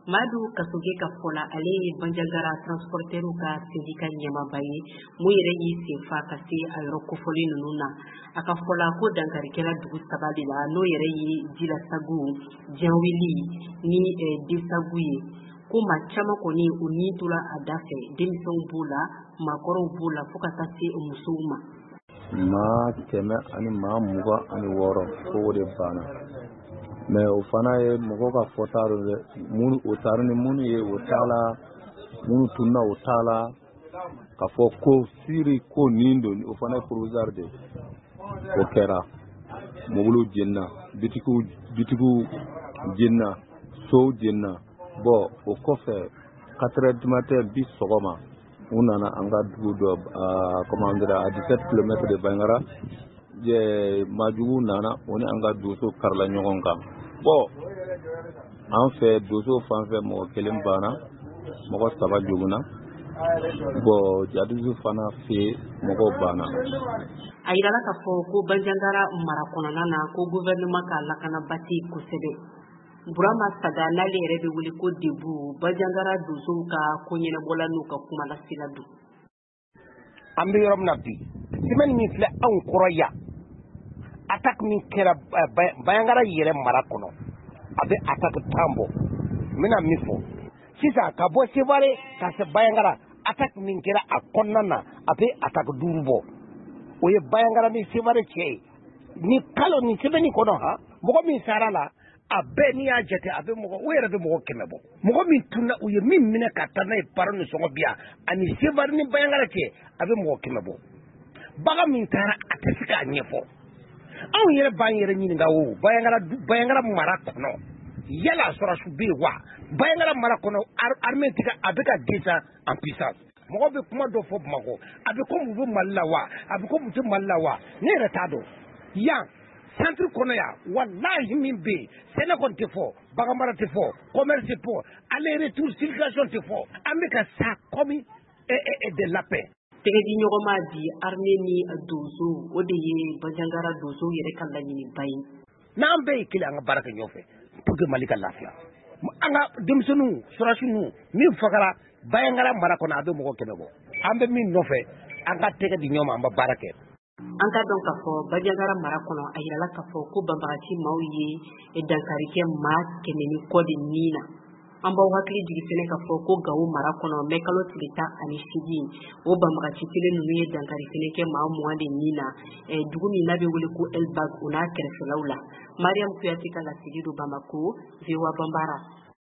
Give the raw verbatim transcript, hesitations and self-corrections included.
Madu Kasuge Kafola ale Banjagara transporteru ka sindika nyamabaye mu yere yi sefa kasi ayro kofoli nuna akafola ko dankari kela dugu sabali la no yere yi dila sagu janwili ni eh, disaguye ko machama koni unitula adafe demison bula makoro bula fukata se musuma ma keme ani ma muga ani woro ko de bana mais o fana ye mogo ka fotaro de munu o tarni munu ye o tala munu tunna o tala ka fo ko siri ko nindo o fana proviseur de o kera mogulu jenna bitiku bitiku jenna so jenna bo o kofe quatre heures du matin bis sogoma unana anga dugu do a commandera à dix-sept kilomètres de Bangara je majugu nana oni anga doso karla nyogonga bo en fait doso fanfe mo kelen bana mo saba juguna bo jadu fana fe mo bana ayira ka fo ko Banjagara marakona nana ko gouvernement ka lakana bati ko sebe burama saga nale rebe wuli ko debu Banjagara doso ka ko nyene bolanu ka kuma la siladu ambi yorom nabi simen ni fle an koroya attaque min kera Banjagara yere marakono abe attaque tambo mina mifo sisa ka bo sebare ka se Banjagara attaque min kera akonnana abe attaque durubo oye Banjagara mi sebare che ni kalo ni sebeni kono ha mogo min sarala abe ni ajete abe mogo wera be mogo kemebo mogo min tunna uye min mina katana e parano songo bia ani sebare ni Banjagara che abe mogo kemebo baga min tara atesika nyefo aw yere ban yere nyini nga wo Banjagara Banjagara mara kono yala sora su be wa Banjagara mara kono armée tika abeka déjà en puissance mogo be kuma do fo mago abe ko mu malla wa abe ko mu malla wa ne retado ya centre kono ya wallahi min be sene kon te fo baga mara te fo commerce po aller retour circulation te fo ameka sa komi et et de la paix tegedi nyogoma di armée ni dozo odiye Banjagara dozo yere kala nyini bay na ambe kila nga baraka nyofe pour que malika lafia anga demsonu surashinu mi fakara Banjagara marakona abe mogo kemebo ambe min nofe anga tegedi nyoma amba barake anka donc ka fo Banjagara marakona ayira la ka fo ko bambati mawye e dankari ke ma keneni kodi nina amba wakili jigi fene ka fo ko gawo marakona me kalo tilita ani sigi o bambati tele nunu ye dankari fene ke ma muande nina e dugu mi nabe wuli ko elbag una kerfe laula Mariam Kuyati kala sigi do Bamako Viwa Bambara